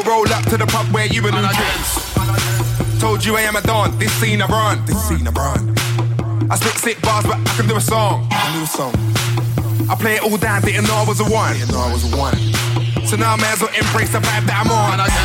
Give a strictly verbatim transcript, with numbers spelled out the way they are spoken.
still roll up to the pub where you and who drinks. Told you I am a don, this scene I run, this scene I run. I spit sick bars, but I can do a song. I can do a song. I play it all down, didn't know I was a one. Didn't know I was a one. So now I may as well embrace the vibe that I'm on.